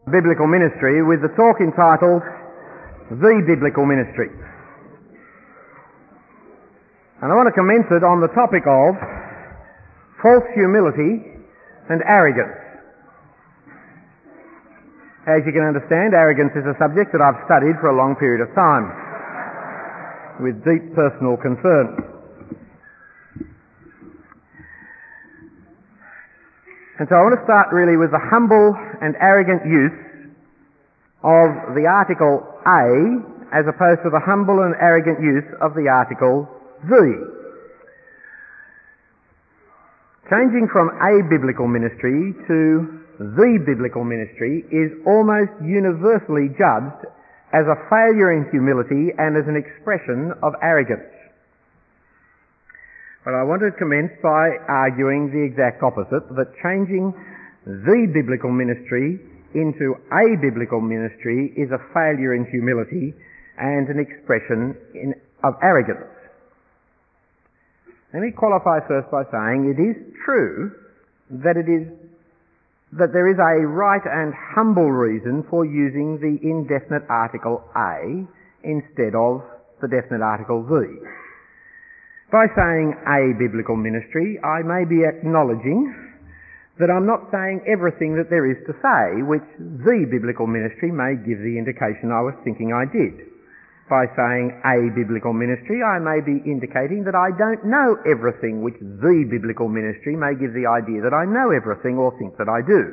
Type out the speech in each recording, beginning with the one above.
Biblical Ministry with the talk entitled The Biblical Ministry. And I want to commence it on the topic of false humility and arrogance. As you can understand, arrogance is a subject that I've studied for a long period of time with deep personal concern. And so I want to start really with the humble and arrogant use of the article a as opposed to the humble and arrogant use of the article the. Changing from a biblical ministry to the biblical ministry is almost universally judged as a failure in humility and as an expression of arrogance. But I want to commence by arguing the exact opposite, that changing the biblical ministry into a biblical ministry is a failure in humility and an expression of arrogance. Let me qualify first by saying it is true that there is a right and humble reason for using the indefinite article a instead of the definite article the. By saying a biblical ministry, I may be acknowledging that I'm not saying everything that there is to say, which the biblical ministry may give the indication I was thinking I did. By saying a biblical ministry, I may be indicating that I don't know everything, which the biblical ministry may give the idea that I know everything or think that I do.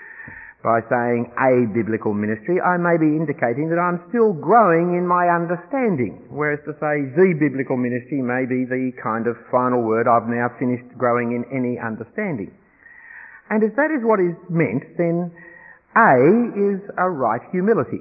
By saying a biblical ministry, I may be indicating that I'm still growing in my understanding, whereas to say the biblical ministry may be the kind of final word, I've now finished growing in any understanding. And if that is what is meant, then a is a right humility.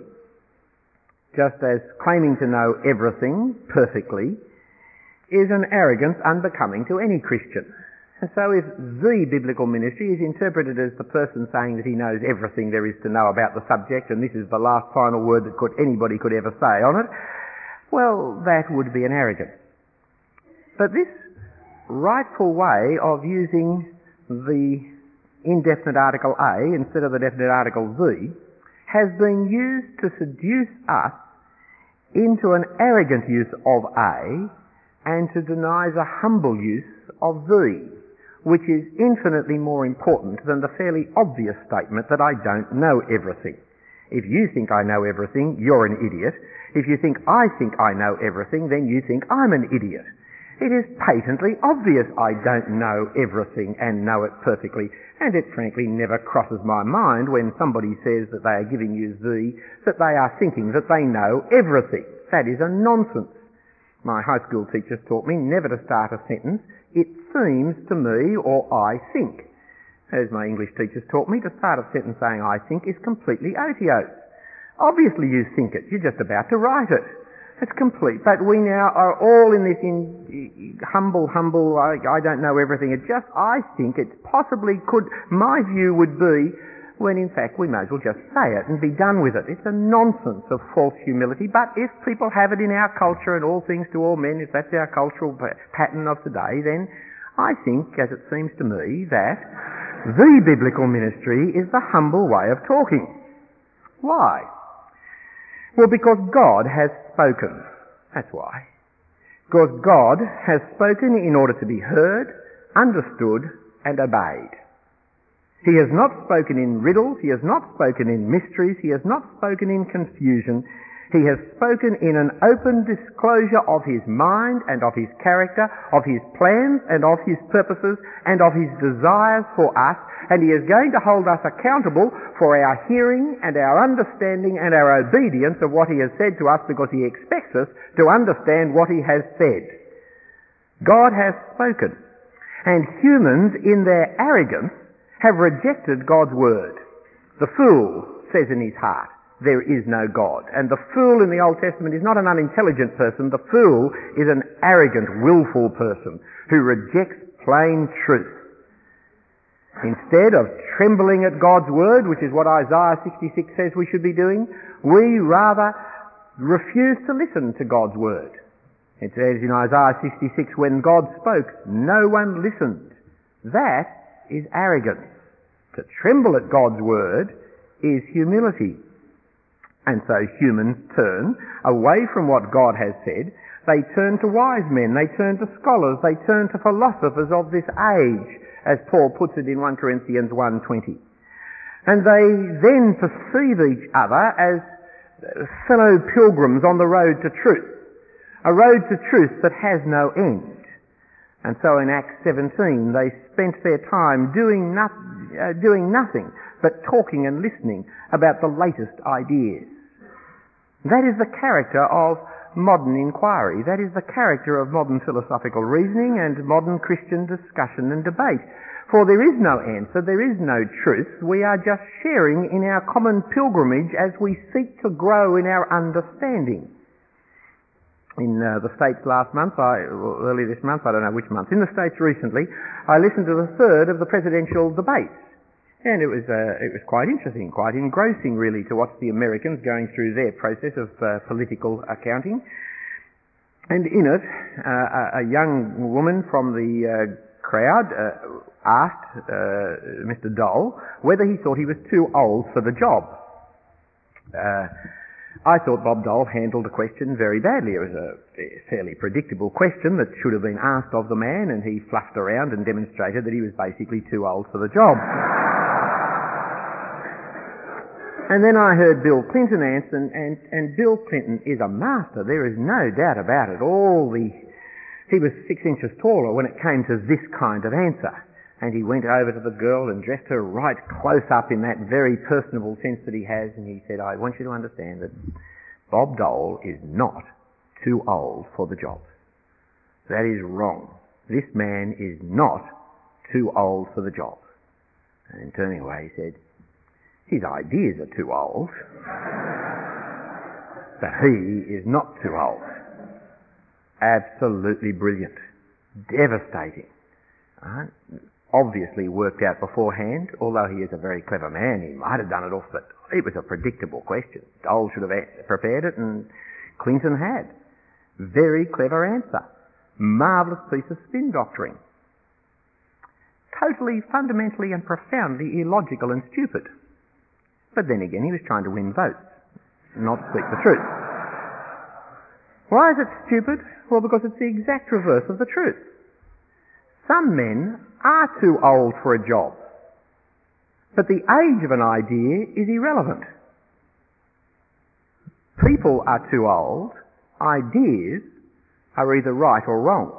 Just as claiming to know everything perfectly is an arrogance unbecoming to any Christian. And so if the biblical ministry is interpreted as the person saying that he knows everything there is to know about the subject and this is the last final word that anybody could ever say on it, well, that would be an arrogance. But this rightful way of using the indefinite article a instead of the definite article the has been used to seduce us into an arrogant use of a and to deny the humble use of the, which is infinitely more important than the fairly obvious statement that I don't know everything. If you think I know everything, you're an idiot. If you think I know everything, then you think I'm an idiot. It is patently obvious I don't know everything and know it perfectly, and it frankly never crosses my mind when somebody says that they are giving you the, that they are thinking that they know everything. That is a nonsense. My high school teachers taught me never to start a sentence, it seems to me, or I think. As my English teachers taught me, to start a sentence saying I think is completely otiose. Obviously you think it, you're just about to write it. It's complete. But we now are all in this humble, I don't know everything. It just, I think it possibly could, my view would be, when in fact we may as well just say it and be done with it. It's a nonsense of false humility, but if people have it in our culture and all things to all men, if that's our cultural pattern of today, then I think, as it seems to me, that the biblical ministry is the humble way of talking. Why? Well, because God has spoken. That's why. Because God has spoken in order to be heard, understood, and obeyed. He has not spoken in riddles, he has not spoken in mysteries, he has not spoken in confusion. He has spoken in an open disclosure of his mind and of his character, of his plans and of his purposes and of his desires for us, and he is going to hold us accountable for our hearing and our understanding and our obedience of what he has said to us, because he expects us to understand what he has said. God has spoken, and humans in their arrogance have rejected God's word. The fool says in his heart, there is no God. And the fool in the Old Testament is not an unintelligent person. The fool is an arrogant, willful person who rejects plain truth. Instead of trembling at God's word, which is what Isaiah 66 says we should be doing, we rather refuse to listen to God's word. It says in Isaiah 66, when God spoke, no one listened. That is arrogance. To tremble at God's word is humility. And so humans turn away from what God has said. They turn to wise men, they turn to scholars, they turn to philosophers of this age, as Paul puts it in 1 Corinthians 1:20. And they then perceive each other as fellow pilgrims on the road to truth, a road to truth that has no end. And so in Acts 17 they spent their time doing nothing but talking and listening about the latest ideas. That is the character of modern inquiry. That is the character of modern philosophical reasoning and modern Christian discussion and debate. For there is no answer, there is no truth. We are just sharing in our common pilgrimage as we seek to grow in our understanding. In the States last month, early this month, I don't know which month, in the States recently, I listened to the third of the presidential debates. And it was quite interesting, quite engrossing really to watch the Americans going through their process of political accounting. And in it, a young woman from the crowd asked Mr. Dole whether he thought he was too old for the job. I thought Bob Dole handled the question very badly. It was a fairly predictable question that should have been asked of the man, and he fluffed around and demonstrated that he was basically too old for the job. And then I heard Bill Clinton answer, and Bill Clinton is a master. There is no doubt about it. He was 6 inches taller when it came to this kind of answer. And he went over to the girl and dressed her right close up in that very personable sense that he has, and he said, I want you to understand that Bob Dole is not too old for the job. That is wrong. This man is not too old for the job. And turning away, he said, his ideas are too old, but he is not too old. Absolutely brilliant. Devastating. Obviously worked out beforehand, although he is a very clever man, he might have done it off, but it was a predictable question. Dole should have prepared it, and Clinton had. Very clever answer. Marvellous piece of spin doctoring. Totally, fundamentally and profoundly illogical and stupid. But then again, he was trying to win votes, not speak the truth. Why is it stupid? Well, because it's the exact reverse of the truth. Some men are too old for a job, but the age of an idea is irrelevant. People are too old, ideas are either right or wrong.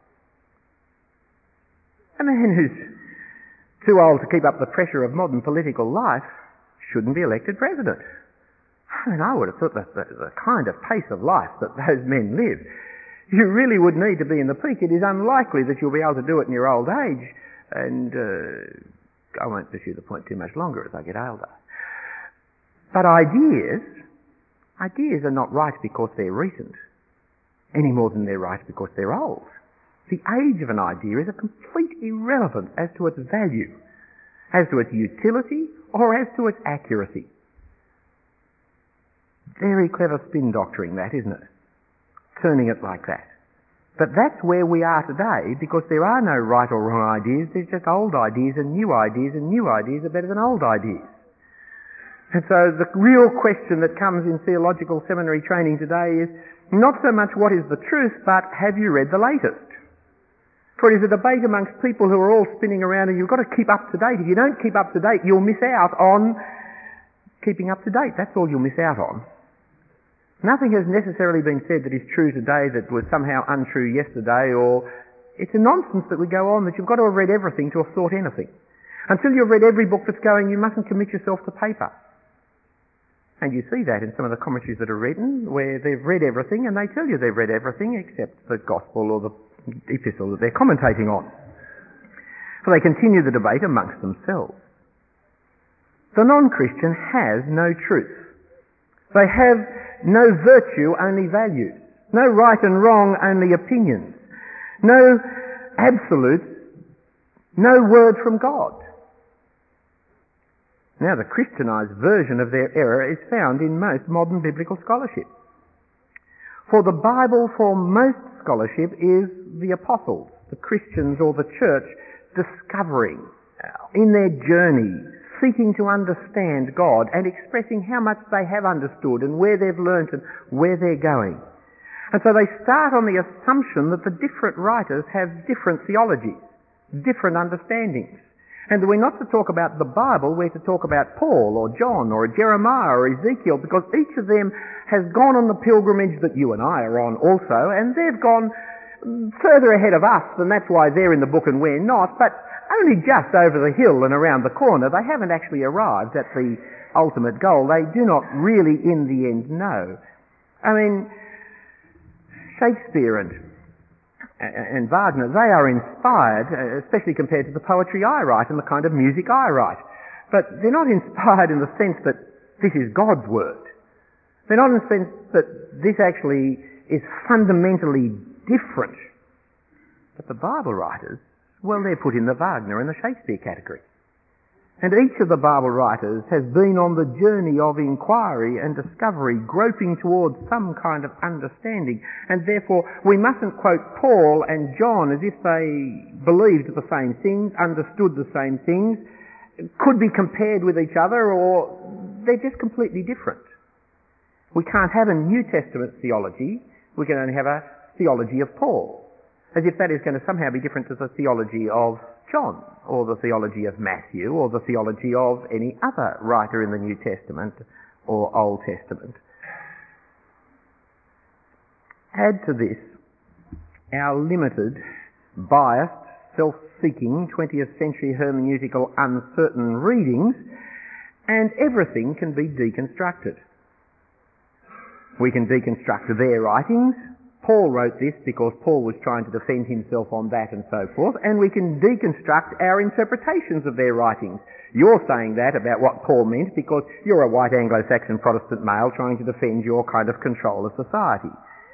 A man who's too old to keep up the pressure of modern political life shouldn't be elected president. I mean, I would have thought that the kind of pace of life that those men live, you really would need to be in the peak. It is unlikely that you'll be able to do it in your old age, and I won't pursue the point too much longer as I get older. But ideas are not right because they're recent, any more than they're right because they're old. The age of an idea is a complete irrelevance as to its value, as to its utility, or as to its accuracy. Very clever spin doctoring that, isn't it? Turning it like that. But that's where we are today, because there are no right or wrong ideas, there's just old ideas, and new ideas are better than old ideas. And so the real question that comes in theological seminary training today is not so much what is the truth, but have you read the latest? For it is a debate amongst people who are all spinning around, and you've got to keep up to date. If you don't keep up to date, you'll miss out on keeping up to date. That's all you'll miss out on. Nothing has necessarily been said that is true today that was somehow untrue yesterday, or it's a nonsense that we go on that you've got to have read everything to have thought anything. Until you've read every book that's going, you mustn't commit yourself to paper. And you see that in some of the commentaries that are written, where they've read everything and they tell you they've read everything except the gospel or the epistle that they're commentating on. For they continue the debate amongst themselves. The non-Christian has no truth. They have no virtue, only values. No right and wrong, only opinions. No absolutes, no word from God. Now, the Christianized version of their error is found in most modern biblical scholarship. For the Bible, for most scholarship, is the apostles, the Christians or the church, discovering in their journey seeking to understand God and expressing how much they have understood and where they've learnt and where they're going. And so they start on the assumption that the different writers have different theologies, different understandings. And we're not to talk about the Bible, we're to talk about Paul or John or Jeremiah or Ezekiel, because each of them has gone on the pilgrimage that you and I are on also, and they've gone further ahead of us, and that's why they're in the book and we're not, but only just over the hill and around the corner. They haven't actually arrived at the ultimate goal. They do not really in the end know. I mean, Shakespeare and Wagner, they are inspired, especially compared to the poetry I write and the kind of music I write. But they're not inspired in the sense that this is God's word. They're not in the sense that this actually is fundamentally different. But the Bible writers, well, they're put in the Wagner and the Shakespeare category. And each of the Bible writers has been on the journey of inquiry and discovery, groping towards some kind of understanding. And therefore, we mustn't quote Paul and John as if they believed the same things, understood the same things, could be compared with each other, or they're just completely different. We can't have a New Testament theology. We can only have a theology of Paul, as if that is going to somehow be different to the theology of John, or the theology of Matthew, or the theology of any other writer in the New Testament or Old Testament. Add to this our limited, biased, self-seeking, 20th century hermeneutical uncertain readings, and everything can be deconstructed. We can deconstruct their writings. Paul wrote this because Paul was trying to defend himself on that and so forth, and we can deconstruct our interpretations of their writings. You're saying that about what Paul meant because you're a white Anglo-Saxon Protestant male trying to defend your kind of control of society.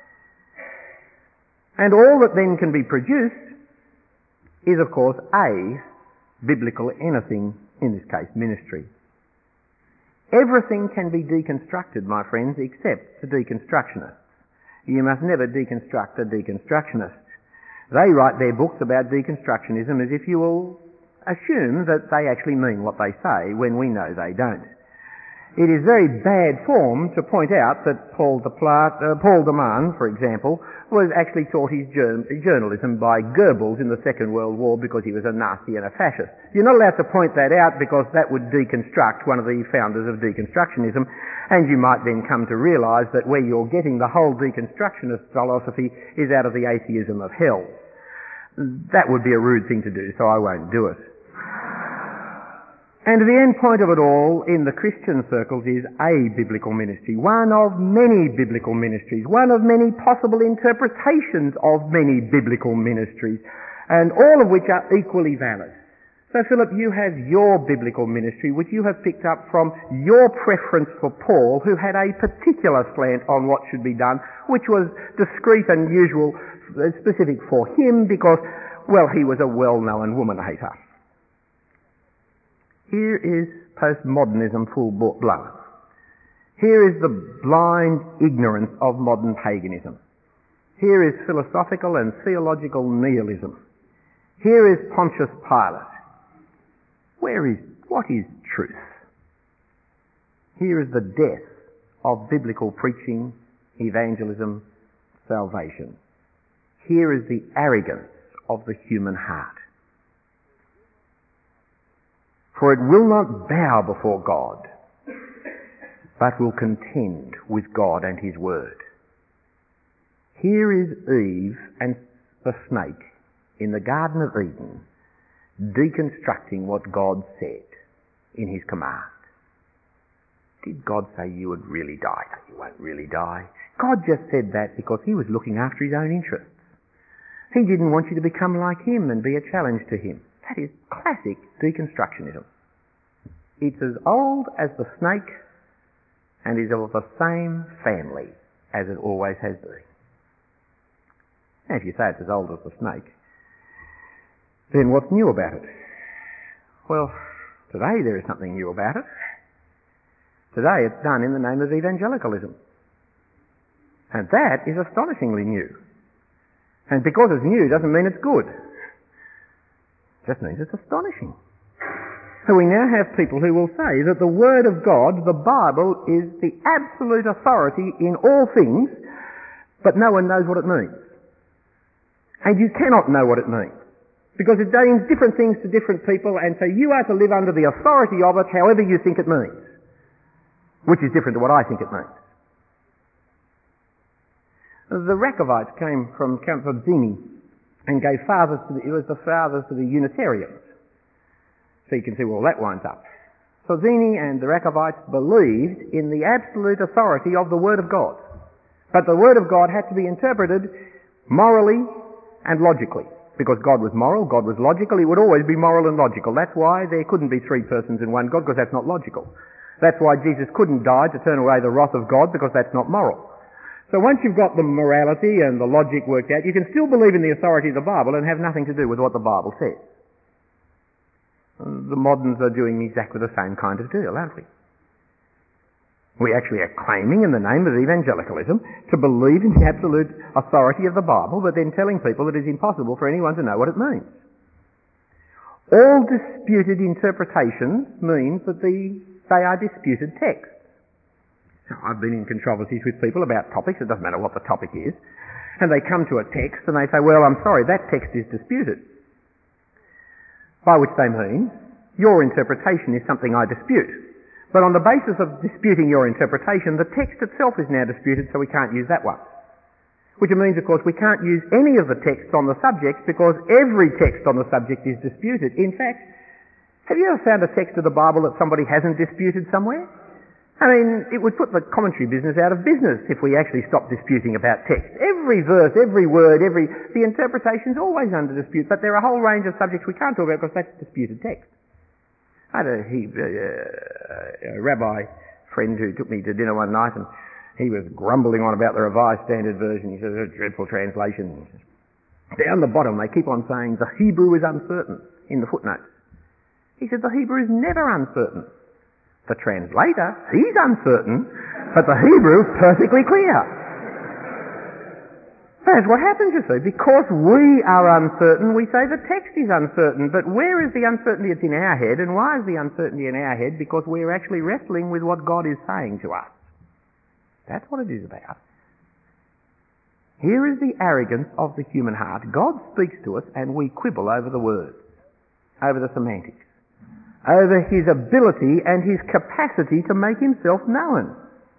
And all that then can be produced is, of course, a biblical anything, in this case, ministry. Everything can be deconstructed, my friends, except the deconstructionists. You must never deconstruct a deconstructionist. They write their books about deconstructionism as if you will assume that they actually mean what they say, when we know they don't. It is very bad form to point out that Paul de Man, for example, was actually taught his journalism by Goebbels in the Second World War because he was a Nazi and a fascist. You're not allowed to point that out because that would deconstruct one of the founders of deconstructionism, and you might then come to realise that where you're getting the whole deconstructionist philosophy is out of the atheism of hell. That would be a rude thing to do, so I won't do it. And the end point of it all in the Christian circles is a biblical ministry, one of many biblical ministries, one of many possible interpretations of many biblical ministries, and all of which are equally valid. So Philip, you have your biblical ministry, which you have picked up from your preference for Paul, who had a particular slant on what should be done, which was discreet and usual, specific for him because, well, he was a well-known woman hater. Here is postmodernism full blown. Here is the blind ignorance of modern paganism. Here is philosophical and theological nihilism. Here is Pontius Pilate. What is truth? Here is the death of biblical preaching, evangelism, salvation. Here is the arrogance of the human heart. For it will not bow before God, but will contend with God and His Word. Here is Eve and the snake in the Garden of Eden, deconstructing what God said in His command. Did God say you would really die? No, you won't really die. God just said that because He was looking after His own interests. He didn't want you to become like Him and be a challenge to Him. That is classic deconstructionism. It's as old as the snake and is of the same family as it always has been. Now, if you say it's as old as the snake, then what's new about it? Well, today there is something new about it. Today it's done in the name of evangelicalism. And that is astonishingly new. And because it's new doesn't mean it's good. It just means it's astonishing. So we now have people who will say that the Word of God, the Bible, is the absolute authority in all things, but no one knows what it means. And you cannot know what it means, because it means different things to different people, and so you are to live under the authority of it however you think it means, which is different to what I think it means. The Rakovites came from Count Sozzini and gave fathers to the Unitarians. So you can see where all that winds up. Sozzini and the Rakovites believed in the absolute authority of the Word of God. But the Word of God had to be interpreted morally and logically. Because God was moral, God was logical, He would always be moral and logical. That's why there couldn't be three persons in one God, because that's not logical. That's why Jesus couldn't die to turn away the wrath of God, because that's not moral. So once you've got the morality and the logic worked out, you can still believe in the authority of the Bible and have nothing to do with what the Bible says. The moderns are doing exactly the same kind of deal, aren't we? We actually are claiming in the name of evangelicalism to believe in the absolute authority of the Bible, but then telling people that it is impossible for anyone to know what it means. All disputed interpretations means that they are disputed texts. Now, I've been in controversies with people about topics, it doesn't matter what the topic is, and they come to a text and they say, well, I'm sorry, that text is disputed. By which they mean, your interpretation is something I dispute. But on the basis of disputing your interpretation, the text itself is now disputed, so we can't use that one. Which means, of course, we can't use any of the texts on the subject because every text on the subject is disputed. In fact, have you ever found a text of the Bible that somebody hasn't disputed somewhere? I mean, it would put the commentary business out of business if we actually stopped disputing about text. Every verse, every word, the interpretation's always under dispute, but there are a whole range of subjects we can't talk about because that's disputed text. I had a rabbi friend who took me to dinner one night and he was grumbling on about the Revised Standard Version. He says, it's a dreadful translation. Down the bottom they keep on saying the Hebrew is uncertain in the footnotes. He said the Hebrew is never uncertain. The translator, he's uncertain, but the Hebrew is perfectly clear. That's what happens, you see. Because we are uncertain, we say the text is uncertain. But where is the uncertainty? It's in our head. And why is the uncertainty in our head? Because we're actually wrestling with what God is saying to us. That's what it is about. Here is the arrogance of the human heart. God speaks to us and we quibble over the words, over the semantics, over His ability and His capacity to make Himself known.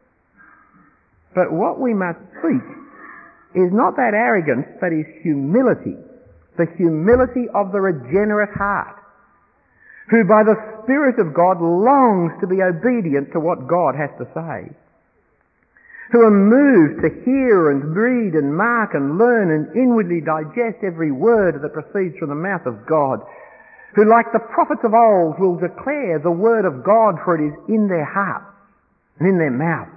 But what we must seek is not that arrogance, but is humility. The humility of the regenerate heart, who by the Spirit of God longs to be obedient to what God has to say, who are moved to hear and read and mark and learn and inwardly digest every word that proceeds from the mouth of God, who like the prophets of old will declare the word of God, for it is in their hearts and in their mouths.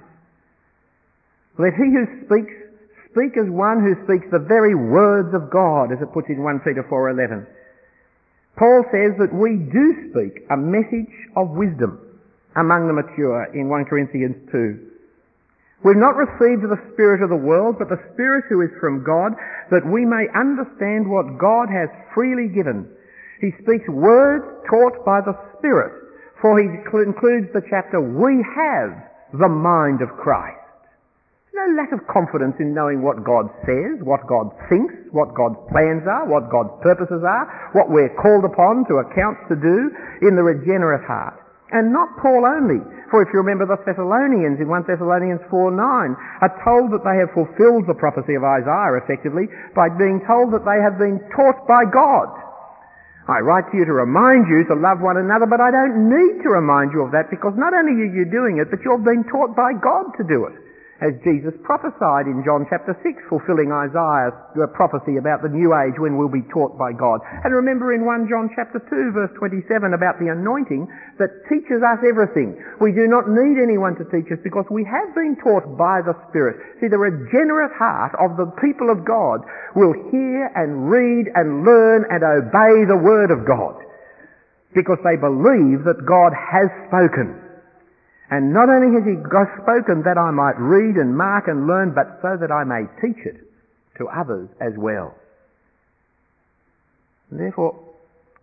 Let he who speaks speak as one who speaks the very words of God, as it puts in 1 Peter 4:11. Paul says that we do speak a message of wisdom among the mature in 1 Corinthians 2. We've not received the spirit of the world, but the Spirit who is from God, that we may understand what God has freely given. He speaks words taught by the Spirit, for he concludes the chapter, we have the mind of Christ. No lack of confidence in knowing what God says, what God thinks, what God's plans are, what God's purposes are, what we're called upon to account to do in the regenerate heart. And not Paul only, for if you remember the Thessalonians in 1 Thessalonians 4:9 are told that they have fulfilled the prophecy of Isaiah effectively by being told that they have been taught by God. I write to you to remind you to love one another, but I don't need to remind you of that because not only are you doing it, but you've been taught by God to do it, as Jesus prophesied in John chapter 6, fulfilling Isaiah's prophecy about the new age when we'll be taught by God. And remember in 1 John chapter 2 verse 27 about the anointing that teaches us everything. We do not need anyone to teach us because we have been taught by the Spirit. See, the regenerate heart of the people of God will hear and read and learn and obey the Word of God because they believe that God has spoken. And not only has He spoken that I might read and mark and learn, but so that I may teach it to others as well. And therefore,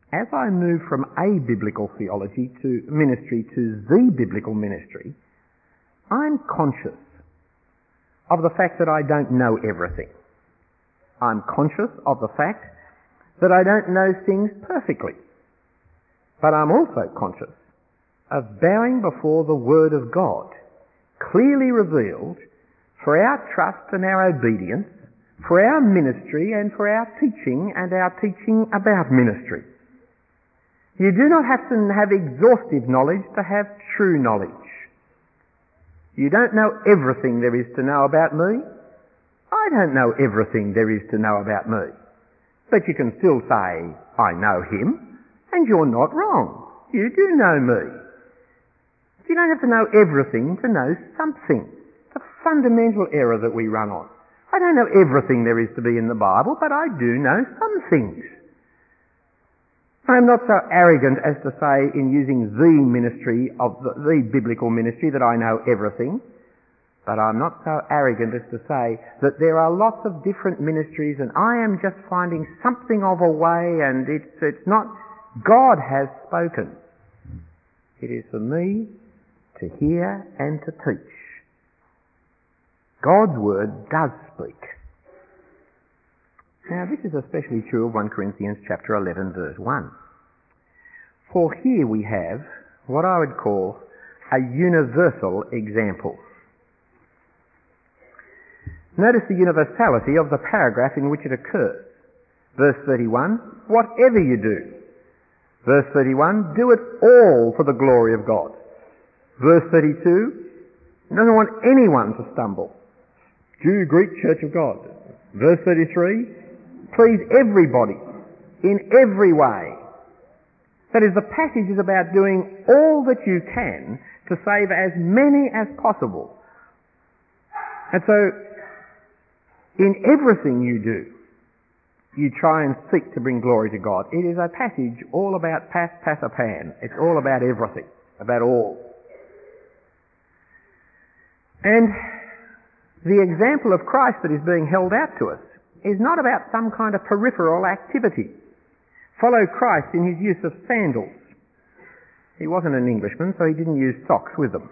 as I move from a biblical theology to ministry to the biblical ministry, I'm conscious of the fact that I don't know everything. I'm conscious of the fact that I don't know things perfectly. But I'm also conscious of bowing before the Word of God, clearly revealed for our trust and our obedience, for our ministry and for our teaching and our teaching about ministry. You do not have to have exhaustive knowledge to have true knowledge. You don't know everything there is to know about me. I don't know everything there is to know about me. But you can still say, I know him, and you're not wrong. You do know me. You don't have to know everything to know something. It's a fundamental error that we run on. I don't know everything there is to be in the Bible, but I do know some things. I'm not so arrogant as to say in using the ministry of the biblical ministry that I know everything, but I'm not so arrogant as to say that there are lots of different ministries and I am just finding something of a way, and it's not. God has spoken. It is for me to hear and to teach. God's word does speak. Now this is especially true of 1 Corinthians chapter 11 verse 1. For here we have what I would call a universal example. Notice the universality of the paragraph in which it occurs. Verse 31, whatever you do. Verse 31, do it all for the glory of God. Verse 32, doesn't want anyone to stumble. Jew, Greek, Church of God. Verse 33, please everybody in every way. That is, the passage is about doing all that you can to save as many as possible. And so, in everything you do, you try and seek to bring glory to God. It is a passage all about pan. It's all about everything, about all. And the example of Christ that is being held out to us is not about some kind of peripheral activity. Follow Christ in his use of sandals. He wasn't an Englishman, so he didn't use socks with them.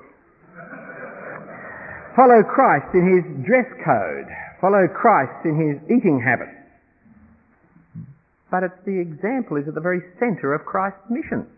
Follow Christ in his dress code. Follow Christ in his eating habits. But it's the example is at the very centre of Christ's mission.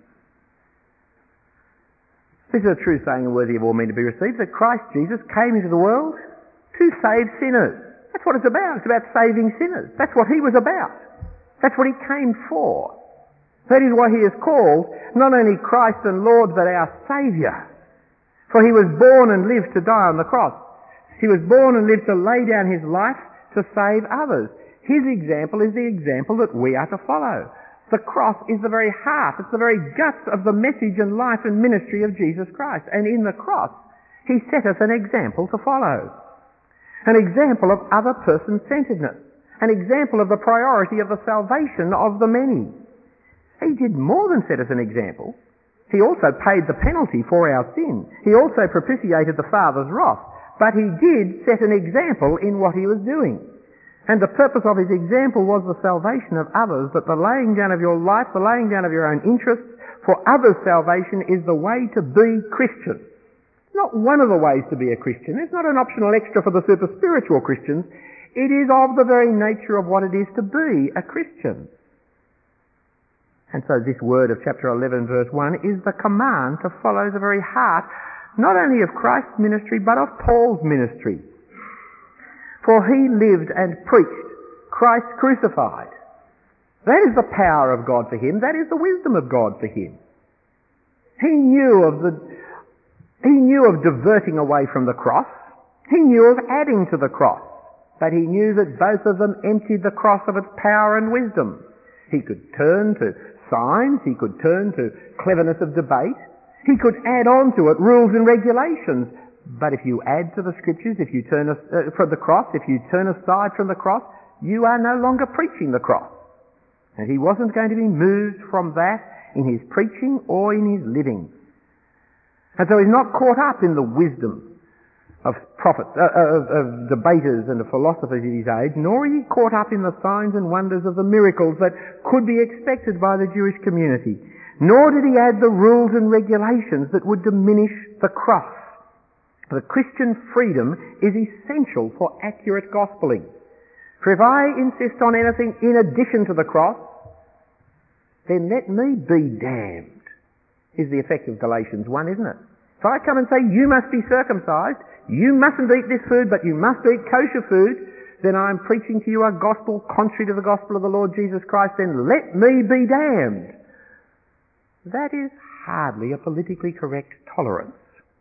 This is a true saying and worthy of all men to be received, that Christ Jesus came into the world to save sinners. That's what it's about. It's about saving sinners. That's what he was about. That's what he came for. That is why he is called not only Christ and Lord, but our Saviour. For he was born and lived to die on the cross. He was born and lived to lay down his life to save others. His example is the example that we are to follow. The cross is the very heart, it's the very guts of the message and life and ministry of Jesus Christ. And in the cross, he set us an example to follow. An example of other person-centeredness. An example of the priority of the salvation of the many. He did more than set us an example. He also paid the penalty for our sin. He also propitiated the Father's wrath. But he did set an example in what he was doing. And the purpose of his example was the salvation of others, that the laying down of your life, the laying down of your own interests for others' salvation is the way to be Christian. It's not one of the ways to be a Christian. It's not an optional extra for the super spiritual Christians. It is of the very nature of what it is to be a Christian. And so this word of chapter 11 verse 1 is the command to follow the very heart, not only of Christ's ministry, but of Paul's ministry. For he lived and preached Christ crucified. That is the power of God for him. That is the wisdom of God for him. He knew of diverting away from the cross. He knew of adding to the cross. But he knew that both of them emptied the cross of its power and wisdom. He could turn to signs. He could turn to cleverness of debate. He could add on to it rules and regulations. But if you add to the scriptures, if you turn from the cross, if you turn aside from the cross, you are no longer preaching the cross. And he wasn't going to be moved from that in his preaching or in his living. And so he's not caught up in the wisdom of prophets, of debaters and of philosophers in his age, nor is he caught up in the signs and wonders of the miracles that could be expected by the Jewish community. Nor did he add the rules and regulations that would diminish the cross. The Christian freedom is essential for accurate gospeling. For if I insist on anything in addition to the cross, then let me be damned, is the effect of Galatians 1, isn't it? If I come and say, you must be circumcised, you mustn't eat this food, but you must eat kosher food, then I'm preaching to you a gospel contrary to the gospel of the Lord Jesus Christ, then let me be damned. That is hardly a politically correct tolerance.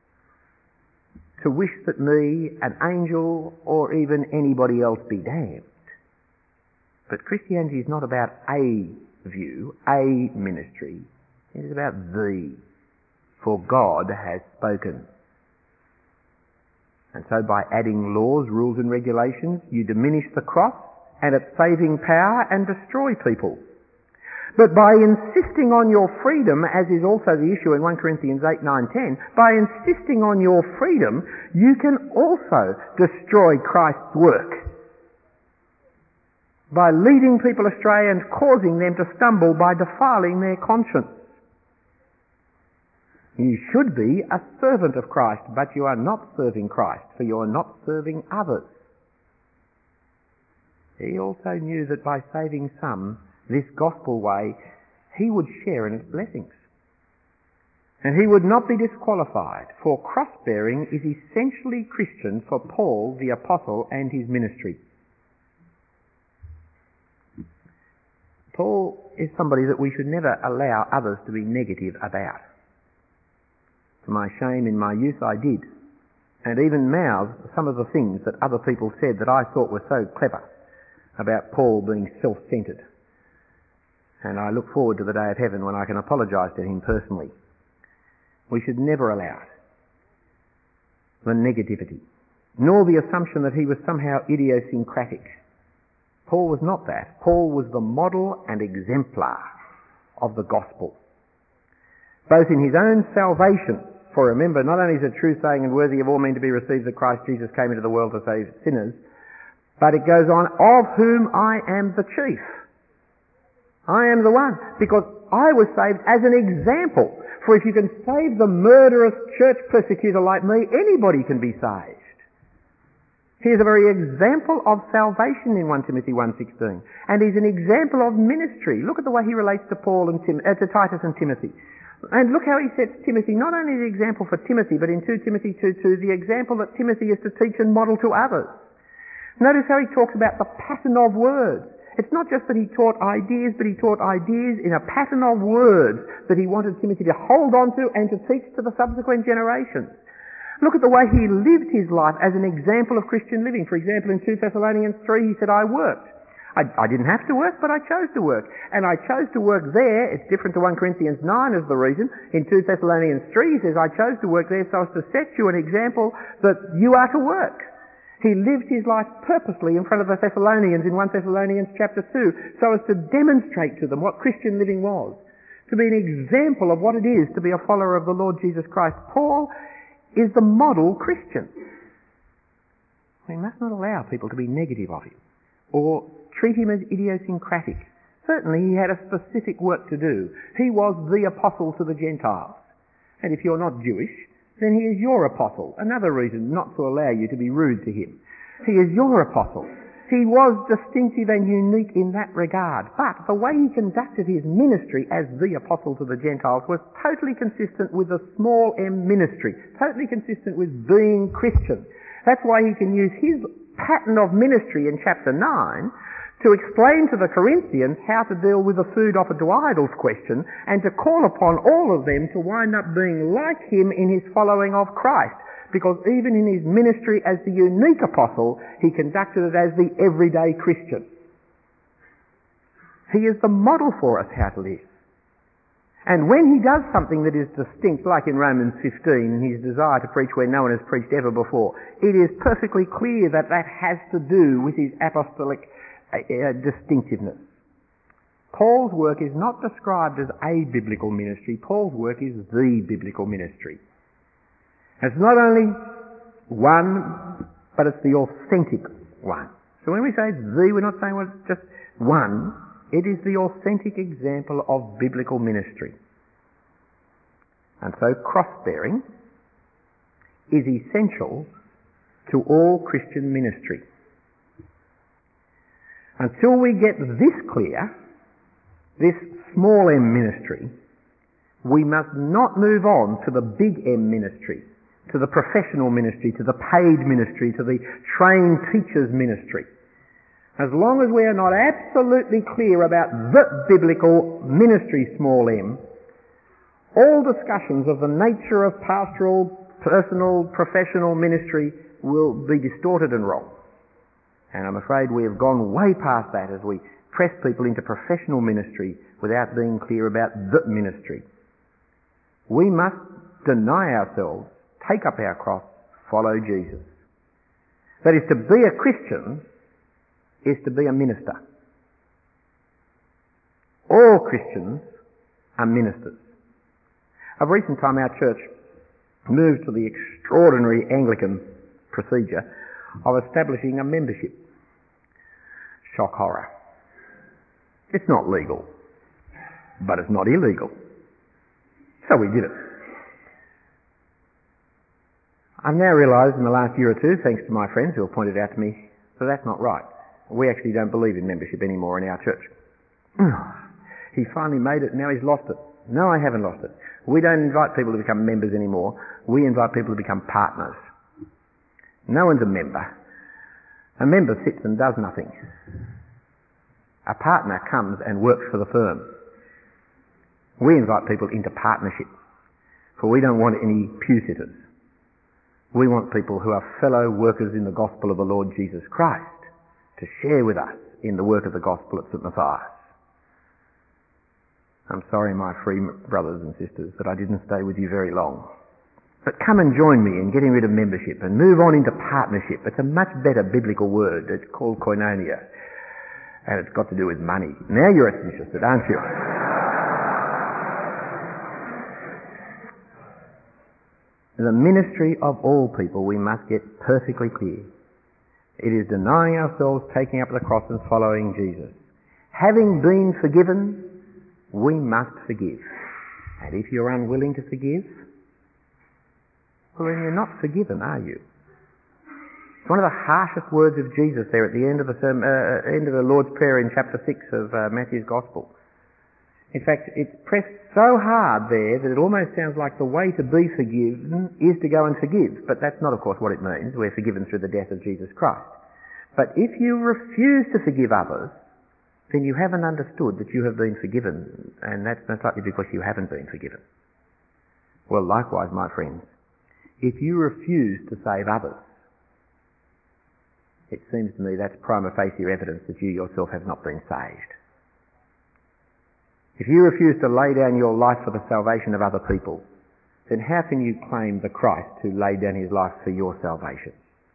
To wish that me, an angel, or even anybody else be damned. But Christianity is not about a view, a ministry. It is about the. For God has spoken. And so by adding laws, rules and regulations, you diminish the cross and its saving power and destroy people. But by insisting on your freedom, as is also the issue in 1 Corinthians 8, 9, 10, by insisting on your freedom, you can also destroy Christ's work. By leading people astray and causing them to stumble by defiling their conscience. You should be a servant of Christ, but you are not serving Christ, for you are not serving others. He also knew that by saving some, this gospel way, he would share in its blessings. And he would not be disqualified, for cross-bearing is essentially Christian for Paul the Apostle and his ministry. Paul is somebody that we should never allow others to be negative about. To my shame, in my youth I did, and even mouthed some of the things that other people said that I thought were so clever about Paul being self-centred. And I look forward to the day of heaven when I can apologise to him personally. We should never allow it. The negativity, nor the assumption that he was somehow idiosyncratic. Paul was not that. Paul was the model and exemplar of the gospel. Both in his own salvation, for remember, not only is it true saying and worthy of all men to be received that Christ Jesus came into the world to save sinners, but it goes on, of whom I am the chief. I am the one, because I was saved as an example. For if you can save the murderous church persecutor like me, anybody can be saved. He is a very example of salvation in 1 Timothy 1:16, and he's an example of ministry. Look at the way he relates to Paul and to Titus and Timothy. And look how he sets Timothy, not only the example for Timothy, but in 2 Timothy 2:2, the example that Timothy is to teach and model to others. Notice how he talks about the pattern of words. It's not just that he taught ideas, but he taught ideas in a pattern of words that he wanted Timothy to hold on to and to teach to the subsequent generations. Look at the way he lived his life as an example of Christian living. For example, in 2 Thessalonians 3, he said, I worked. I didn't have to work, but I chose to work. And I chose to work there. It's different to 1 Corinthians 9 as the reason. In 2 Thessalonians 3, he says, I chose to work there so as to set you an example that you are to work. He lived his life purposely in front of the Thessalonians in 1 Thessalonians chapter 2 so as to demonstrate to them what Christian living was, to be an example of what it is to be a follower of the Lord Jesus Christ. Paul is the model Christian. We must not allow people to be negative of him or treat him as idiosyncratic. Certainly he had a specific work to do. He was the apostle to the Gentiles. And if you're not Jewish, then he is your apostle. Another reason not to allow you to be rude to him. He is your apostle. He was distinctive and unique in that regard. But the way he conducted his ministry as the apostle to the Gentiles was totally consistent with the small m ministry. Totally consistent with being Christian. That's why he can use his pattern of ministry in chapter 9 to explain to the Corinthians how to deal with the food offered to idols question and to call upon all of them to wind up being like him in his following of Christ. Because even in his ministry as the unique apostle, he conducted it as the everyday Christian. He is the model for us how to live. And when he does something that is distinct, like in Romans 15, in his desire to preach where no one has preached ever before, it is perfectly clear that that has to do with his apostolic distinctiveness. Paul's work is not described as a biblical ministry. Paul's work is the biblical ministry. It's not only one, but it's the authentic one. So when we say the, we're not saying well, it's just one. It is the authentic example of biblical ministry. And so cross-bearing is essential to all Christian ministry. Until we get this clear, this small m ministry, we must not move on to the big M ministry, to the professional ministry, to the paid ministry, to the trained teachers ministry. As long as we are not absolutely clear about the biblical ministry, small m, all discussions of the nature of pastoral, personal, professional ministry will be distorted and wrong. And I'm afraid we have gone way past that as we press people into professional ministry without being clear about the ministry. We must deny ourselves, take up our cross, follow Jesus. That is, to be a Christian is to be a minister. All Christians are ministers. Of recent time our church moved to the extraordinary Anglican procedure of establishing a membership. Shock horror. It's not legal, but it's not illegal. So we did it. I've now realised in the last year or two, thanks to my friends who have pointed out to me, that that's not right. We actually don't believe in membership anymore in our church. He finally made it, now he's lost it. No, I haven't lost it. We don't invite people to become members anymore. We invite people to become partners. No one's a member. A member sits and does nothing. A partner comes and works for the firm. We invite people into partnership, for we don't want any pew sitters. We want people who are fellow workers in the gospel of the Lord Jesus Christ to share with us in the work of the gospel at St. Matthias. I'm sorry, my free brothers and sisters, that I didn't stay with you very long. But come and join me in getting rid of membership and move on into partnership. It's a much better biblical word. It's called koinonia. And it's got to do with money. Now you're interested, aren't you? The ministry of all people, we must get perfectly clear. It is denying ourselves, taking up the cross and following Jesus. Having been forgiven, we must forgive. And if you're unwilling to forgive, well then you're not forgiven, are you? It's one of the harshest words of Jesus there at the end of the Lord's Prayer in chapter 6 of Matthew's Gospel. In fact, it's pressed so hard there that it almost sounds like the way to be forgiven is to go and forgive. But that's not, of course, what it means. We're forgiven through the death of Jesus Christ. But if you refuse to forgive others, then you haven't understood that you have been forgiven, and that's most likely because you haven't been forgiven. Well, likewise, my friends, if you refuse to save others, it seems to me that's prima facie evidence that you yourself have not been saved. If you refuse to lay down your life for the salvation of other people, then how can you claim the Christ who laid down his life for your salvation?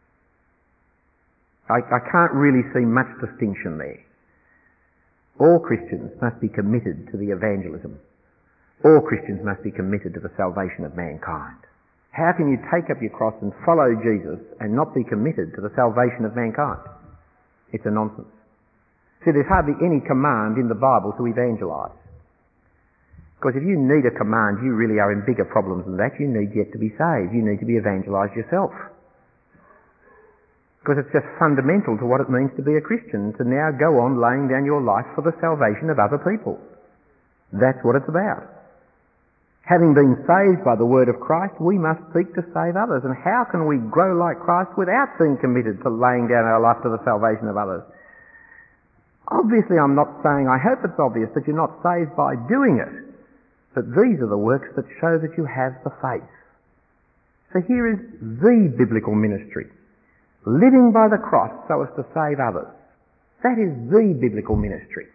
I can't really see much distinction there. All Christians must be committed to the evangelism. All Christians must be committed to the salvation of mankind. How can you take up your cross and follow Jesus and not be committed to the salvation of mankind? It's a nonsense. See, there's hardly any command in the Bible to evangelize. Because if you need a command, you really are in bigger problems than that. You need yet to be saved. You need to be evangelized yourself. Because it's just fundamental to what it means to be a Christian, to now go on laying down your life for the salvation of other people. That's what it's about. Having been saved by the word of Christ, we must seek to save others. And how can we grow like Christ without being committed to laying down our life for the salvation of others? Obviously, I'm not saying, I hope it's obvious that you're not saved by doing it. But these are the works that show that you have the faith. So here is the biblical ministry. Living by the cross so as to save others. That is the biblical ministry.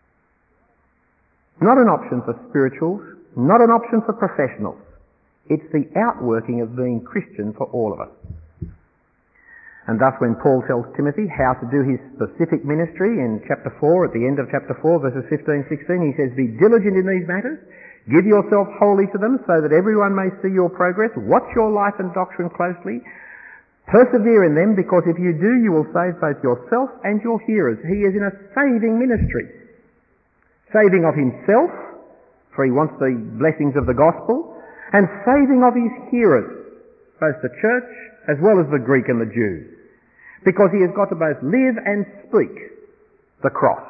Not an option for spirituals, not an option for professionals. It's the outworking of being Christian for all of us. And thus when Paul tells Timothy how to do his specific ministry in chapter 4, at the end of chapter 4, verses 15-16, he says, "Be diligent in these matters, give yourself wholly to them, so that everyone may see your progress, watch your life and doctrine closely, Persevere in them, because if you do, you will save both yourself and your hearers. He is in a saving ministry. Saving of himself, for he wants the blessings of the gospel, and saving of his hearers, both the church as well as the Greek and the Jew. Because he has got to both live and speak the cross.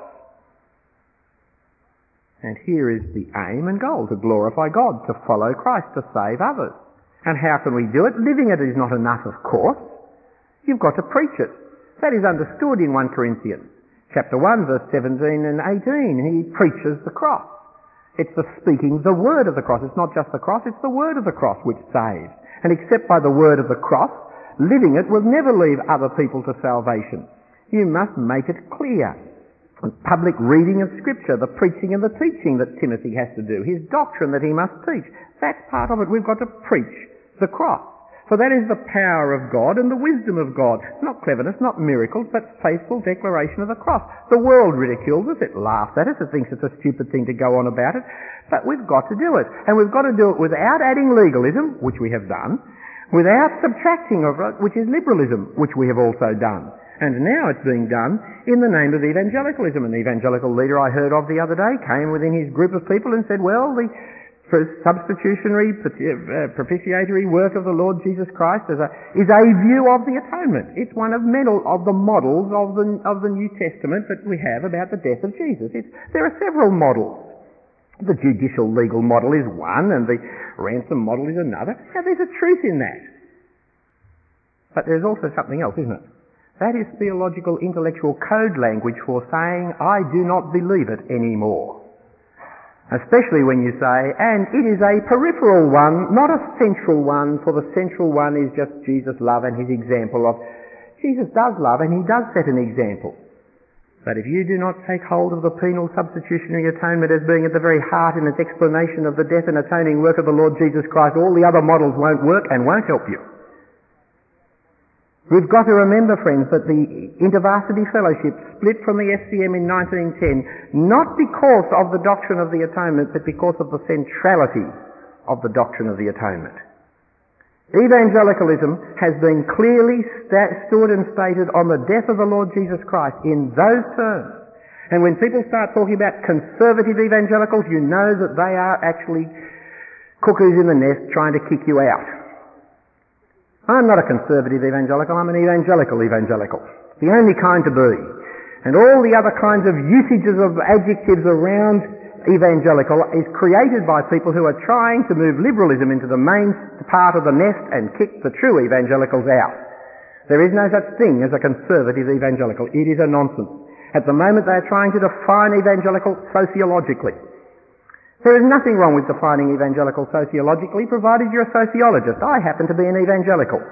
And here is the aim and goal, to glorify God, to follow Christ, to save others. And how can we do it? Living it is not enough, of course. You've got to preach it. That is understood in 1 Corinthians chapter 1, verse 17 and 18. He preaches the cross. It's the speaking the word of the cross. It's not just the cross, it's the word of the cross which saves. And except by the word of the cross, living it will never lead other people to salvation. You must make it clear. And public reading of Scripture, the preaching and the teaching that Timothy has to do, his doctrine that he must teach. That's part of it. We've got to preach the cross. For that is the power of God and the wisdom of God. Not cleverness, not miracles, but faithful declaration of the cross. The world ridicules us, it laughs at us, it thinks it's a stupid thing to go on about it. But we've got to do it. And we've got to do it without adding legalism, which we have done, without subtracting of it, which is liberalism, which we have also done. And now it's being done in the name of evangelicalism. An evangelical leader I heard of the other day came within his group of people and said, well, the substitutionary, propitiatory work of the Lord Jesus Christ is a view of the atonement. It's one of the models of the New Testament that we have about the death of Jesus. There are several models. The judicial legal model is one, and the ransom model is another. Now there's a truth in that. But there's also something else, isn't it? That is theological, intellectual code language for saying, I do not believe it anymore. Especially when you say, and it is a peripheral one, not a central one, for the central one is just Jesus' love and his example of, Jesus does love and he does set an example. But if you do not take hold of the penal substitutionary atonement as being at the very heart in its explanation of the death and atoning work of the Lord Jesus Christ, all the other models won't work and won't help you. We've got to remember, friends, that the InterVarsity Fellowship split from the FCM in 1910 not because of the doctrine of the atonement, but because of the centrality of the doctrine of the atonement. Evangelicalism has been clearly stood and stated on the death of the Lord Jesus Christ in those terms. And when people start talking about conservative evangelicals, you know that they are actually cuckoos in the nest trying to kick you out. I'm not a conservative evangelical, I'm an evangelical. The only kind to be. And all the other kinds of usages of adjectives around evangelical is created by people who are trying to move liberalism into the main part of the nest and kick the true evangelicals out. There is no such thing as a conservative evangelical. It is a nonsense. At the moment they are trying to define evangelical sociologically. There is nothing wrong with defining evangelical sociologically, provided you're a sociologist. I happen to be an evangelical.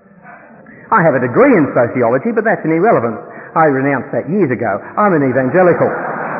I have a degree in sociology, but that's an irrelevance. I renounced that years ago. I'm an evangelical.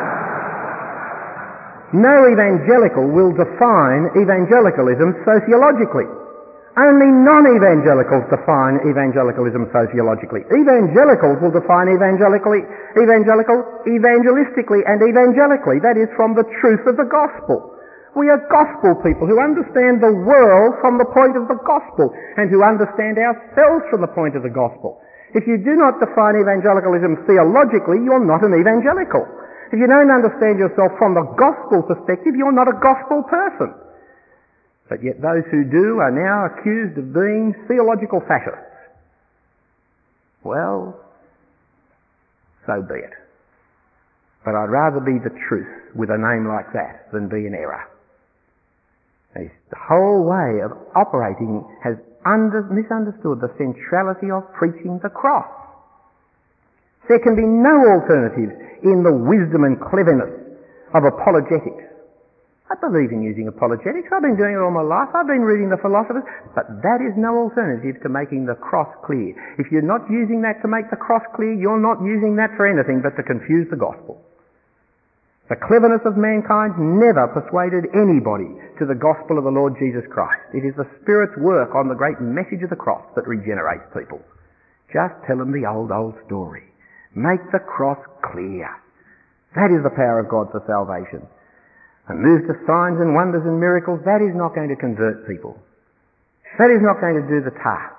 No evangelical will define evangelicalism sociologically. Only non-evangelicals define evangelicalism sociologically. Evangelicals will define evangelical evangelistically and evangelically. That is from the truth of the gospel. We are gospel people who understand the world from the point of the gospel and who understand ourselves from the point of the gospel. If you do not define evangelicalism theologically, you're not an evangelical. If you don't understand yourself from the gospel perspective, you're not a gospel person. But yet those who do are now accused of being theological fascists. Well, so be it. But I'd rather be the truth with a name like that than be in error. The whole way of operating has misunderstood the centrality of preaching the cross. There can be no alternatives in the wisdom and cleverness of apologetics. I believe in using apologetics. I've been doing it all my life. I've been reading the philosophers. But that is no alternative to making the cross clear. If you're not using that to make the cross clear, you're not using that for anything but to confuse the gospel. The cleverness of mankind never persuaded anybody to the gospel of the Lord Jesus Christ. It is the Spirit's work on the great message of the cross that regenerates people. Just tell them the old story. Make the cross clear. That is the power of God for salvation. And move to signs and wonders and miracles, that is not going to convert people. That is not going to do the task.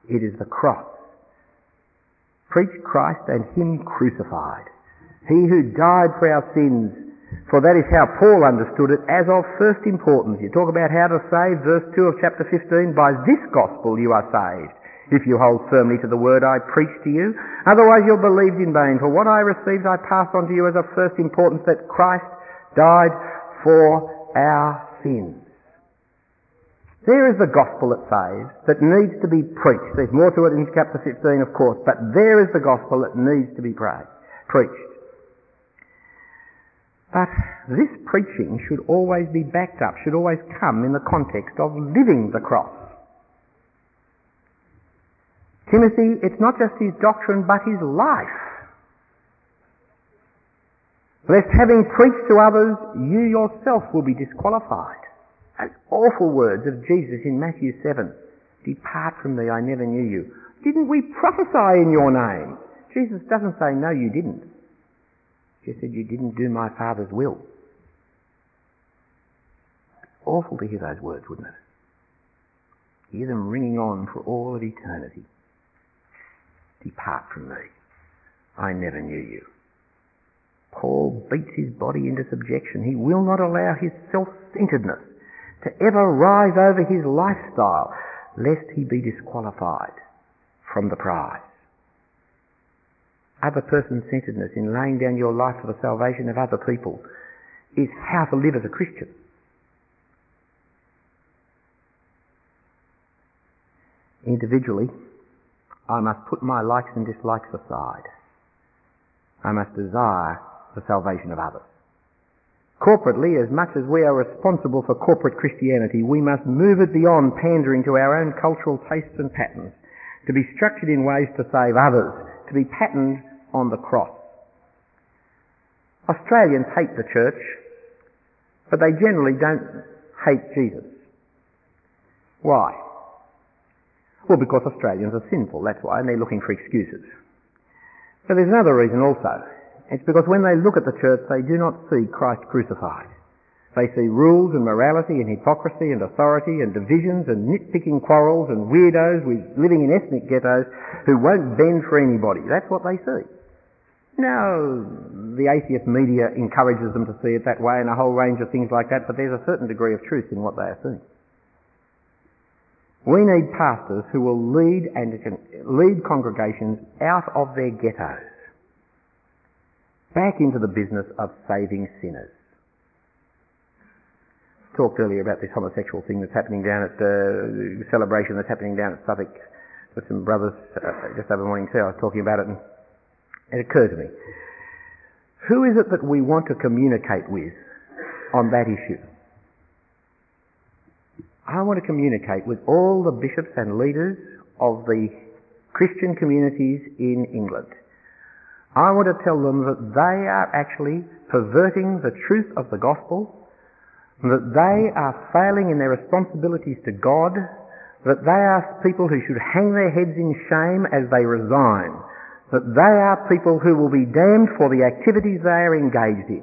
It is the cross. Preach Christ and Him crucified. He who died for our sins, for that is how Paul understood it, as of first importance. You talk about how to save, verse 2 of chapter 15, by this gospel you are saved, if you hold firmly to the word I preached to you. Otherwise you're believed in vain. For what I received I passed on to you as of first importance, that Christ died for our sins. There is the gospel that saves, that needs to be preached. There's more to it in chapter 15, of course, but there is the gospel that needs to be preached. But this preaching should always be backed up, should always come in the context of living the cross. Timothy, it's not just his doctrine, but his life. Lest having preached to others, you yourself will be disqualified. Those awful words of Jesus in Matthew 7. Depart from me, I never knew you. Didn't we prophesy in your name? Jesus doesn't say, no, you didn't. He said, you didn't do my Father's will. Awful to hear those words, wouldn't it? Hear them ringing on for all of eternity. Depart from me, I never knew you. Paul beats his body into subjection. He will not allow his self-centeredness to ever rise over his lifestyle, lest he be disqualified from the prize. Other person-centeredness in laying down your life for the salvation of other people is how to live as a Christian. Individually, I must put my likes and dislikes aside. I must desire the salvation of others. Corporately, as much as we are responsible for corporate Christianity, we must move it beyond pandering to our own cultural tastes and patterns, to be structured in ways to save others, to be patterned on the cross. Australians hate the church, but they generally don't hate Jesus. Why? Well, because Australians are sinful, that's why, and they're looking for excuses. But there's another reason also. It's because when they look at the church, they do not see Christ crucified. They see rules and morality and hypocrisy and authority and divisions and nitpicking quarrels and weirdos living in ethnic ghettos who won't bend for anybody. That's what they see. Now, the atheist media encourages them to see it that way and a whole range of things like that, but there's a certain degree of truth in what they are seeing. We need pastors who will lead congregations out of their ghettos, back into the business of saving sinners. Talked earlier about this homosexual thing that's happening down at the celebration that's happening down at Southwark with some brothers just over morning tea. I was talking about it and it occurred to me. Who is it that we want to communicate with on that issue? I want to communicate with all the bishops and leaders of the Christian communities in England. I want to tell them that they are actually perverting the truth of the gospel, that they are failing in their responsibilities to God, that they are people who should hang their heads in shame as they resign, that they are people who will be damned for the activities they are engaged in.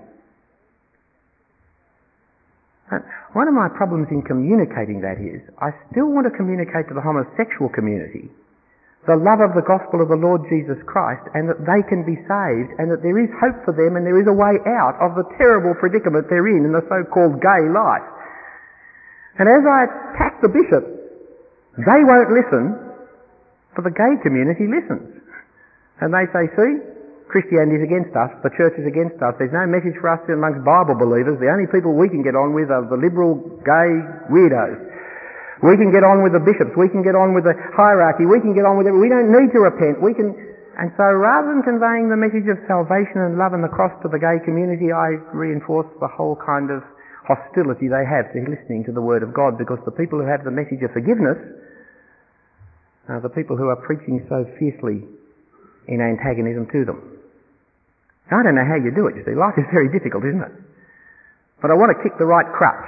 And one of my problems in communicating that is, I still want to communicate to the homosexual community the love of the gospel of the Lord Jesus Christ, and that they can be saved, and that there is hope for them, and there is a way out of the terrible predicament they're in the so-called gay life. And as I attack the bishop, they won't listen, but the gay community listens. And they say, see, Christianity is against us, the church is against us, there's no message for us amongst Bible believers, the only people we can get on with are the liberal gay weirdos. We can get on with the bishops, we can get on with the hierarchy, we can get on with it, we don't need to repent, and so rather than conveying the message of salvation and love and the cross to the gay community, I reinforce the whole kind of hostility they have to listening to the Word of God, because the people who have the message of forgiveness are the people who are preaching so fiercely in antagonism to them. I don't know how you do it, you see. Life is very difficult, isn't it? But I want to kick the right crutch.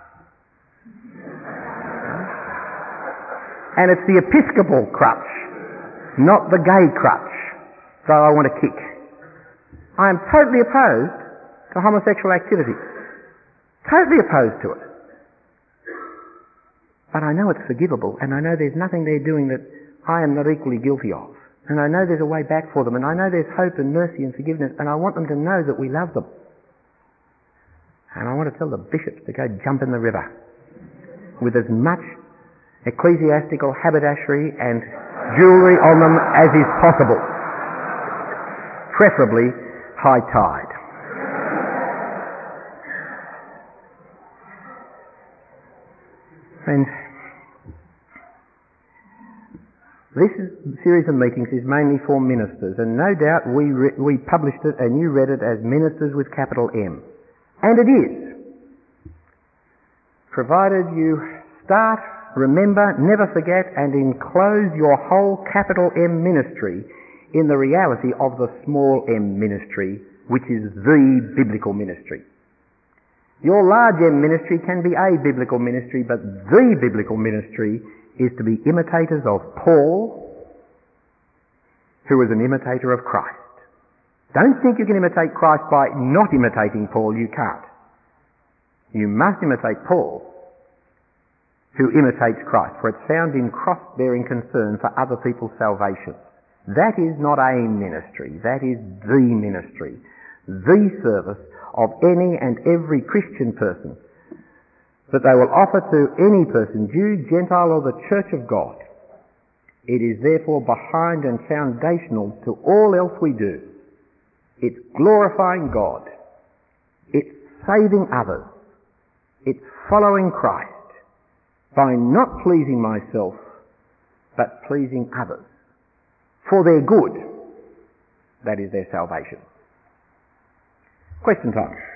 And it's the Episcopal crutch, not the gay crutch, that I want to kick. I am totally opposed to homosexual activity. Totally opposed to it. But I know it's forgivable, and I know there's nothing they're doing that I am not equally guilty of. And I know there's a way back for them, and I know there's hope and mercy and forgiveness, and I want them to know that we love them. And I want to tell the bishops to go jump in the river with as much ecclesiastical haberdashery and jewellery on them as is possible. Preferably high tide. And this series of meetings is mainly for ministers, and no doubt we published it and you read it as Ministers with capital M. And it is. Provided you start, remember, never forget, and enclose your whole capital M ministry in the reality of the small m ministry, which is the biblical ministry. Your large M ministry can be a biblical ministry, but the biblical ministry is to be imitators of Paul, who was an imitator of Christ. Don't think you can imitate Christ by not imitating Paul. You can't. You must imitate Paul, who imitates Christ, for it's found in cross-bearing concern for other people's salvation. That is not a ministry. That is the ministry, the service of any and every Christian person that they will offer to any person, Jew, Gentile, or the Church of God. It is therefore behind and foundational to all else we do. It's glorifying God. It's saving others. It's following Christ by not pleasing myself, but pleasing others for their good. That is their salvation. Question time.